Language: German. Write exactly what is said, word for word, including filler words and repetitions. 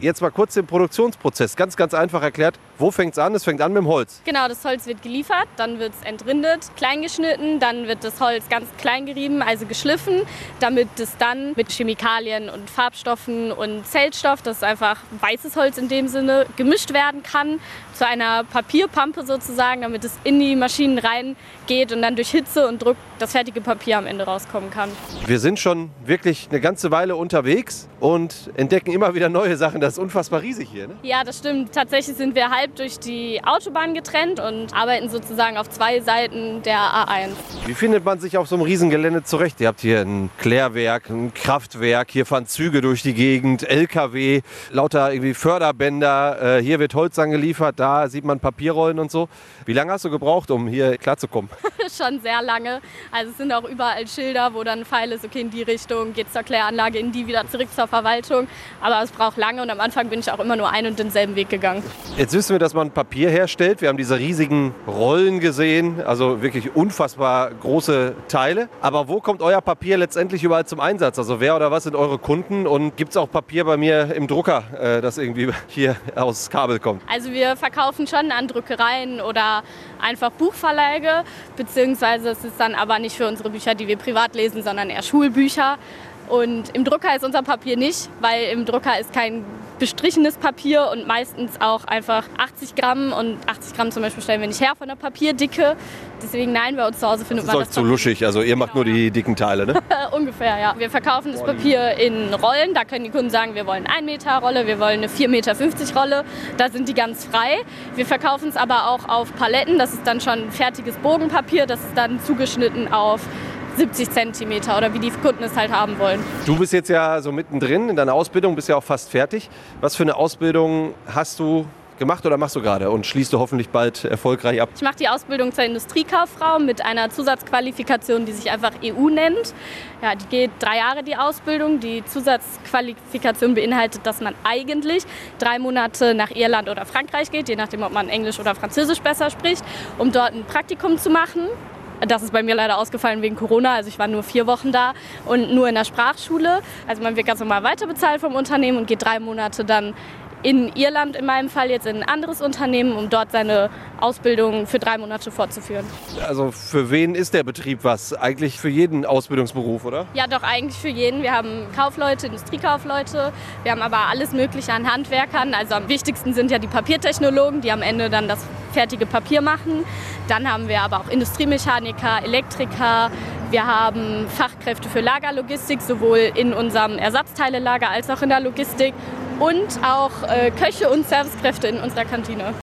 Jetzt mal kurz den Produktionsprozess, ganz, ganz einfach erklärt. Wo fängt es an? Es fängt an mit dem Holz. Genau, das Holz wird geliefert, dann wird es entrindet, klein geschnitten, dann wird das Holz ganz klein gerieben, also geschliffen, damit es dann mit Chemikalien und Farbstoffen und Zellstoff, das ist einfach weißes Holz in dem Sinne, gemischt werden kann zu einer Papierpampe sozusagen, damit es in die Maschinen reingeht und dann durch Hitze und Druck das fertige Papier am Ende rauskommen kann. Wir sind schon wirklich eine ganze Weile unterwegs und entdecken immer wieder neue Sachen. Das ist unfassbar riesig hier, ne? Ja, das stimmt. Tatsächlich sind wir halb durch die Autobahn getrennt und arbeiten sozusagen auf zwei Seiten der A eins. Wie findet man sich auf so einem Riesengelände zurecht? Ihr habt hier ein Klärwerk, ein Kraftwerk, hier fahren Züge durch die Gegend, L K W, lauter irgendwie Förderbänder, äh, hier wird Holz angeliefert, da sieht man Papierrollen und so. Wie lange hast du gebraucht, um hier klarzukommen? Schon sehr lange. Also es sind auch überall Schilder, wo dann ein Pfeil ist, okay, in die Richtung geht es zur Kläranlage, in die wieder zurück zur Verwaltung. Aber es braucht lange und am Anfang bin ich auch immer nur einen und denselben Weg gegangen. Jetzt wissen wir, dass man Papier herstellt. Wir haben diese riesigen Rollen gesehen, also wirklich unfassbar große Teile. Aber wo kommt euer Papier letztendlich überall zum Einsatz? Also wer oder was sind eure Kunden? Und gibt es auch Papier bei mir im Drucker, äh, das irgendwie hier aus Kabel kommt? Also wir verkaufen schon an Druckereien oder einfach Buchverläge, beziehungsweise es ist dann aber nicht für unsere Bücher, die wir privat lesen, sondern eher Schulbücher. Und im Drucker ist unser Papier nicht, weil im Drucker ist kein bestrichenes Papier und meistens auch einfach achtzig Gramm. Und achtzig Gramm zum Beispiel stellen wir nicht her von der Papierdicke. Deswegen nein, bei uns zu Hause findet das man ist das euch zu luschig, also ihr macht genau, nur die dicken Teile, ne? Ungefähr, ja. Wir verkaufen das Papier in Rollen. Da können die Kunden sagen, wir wollen eine ein Meter Rolle, wir wollen eine vier Meter fünfzig Rolle. Da sind die ganz frei. Wir verkaufen es aber auch auf Paletten. Das ist dann schon fertiges Bogenpapier. Das ist dann zugeschnitten auf siebzig Zentimeter oder wie die Kunden es halt haben wollen. Du bist jetzt ja so mittendrin in deiner Ausbildung, bist ja auch fast fertig. Was für eine Ausbildung hast du gemacht oder machst du gerade und schließt du hoffentlich bald erfolgreich ab? Ich mache die Ausbildung zur Industriekauffrau mit einer Zusatzqualifikation, die sich einfach E U nennt. Ja, die geht drei Jahre, die Ausbildung. Die Zusatzqualifikation beinhaltet, dass man eigentlich drei Monate nach Irland oder Frankreich geht, je nachdem, ob man Englisch oder Französisch besser spricht, um dort ein Praktikum zu machen. Das ist bei mir leider ausgefallen wegen Corona, also ich war nur vier Wochen da und nur in der Sprachschule. Also man wird ganz normal weiterbezahlt vom Unternehmen und geht drei Monate dann in Irland in meinem Fall jetzt in ein anderes Unternehmen, um dort seine Ausbildung für drei Monate fortzuführen. Also für wen ist der Betrieb was? Eigentlich für jeden Ausbildungsberuf, oder? Ja, doch eigentlich für jeden. Wir haben Kaufleute, Industriekaufleute, wir haben aber alles Mögliche an Handwerkern. Also am wichtigsten sind ja die Papiertechnologen, die am Ende dann das fertige Papier machen. Dann haben wir aber auch Industriemechaniker, Elektriker. Wir haben Fachkräfte für Lagerlogistik, sowohl in unserem Ersatzteilelager als auch in der Logistik. Und auch äh, Köche und Servicekräfte in unserer Kantine.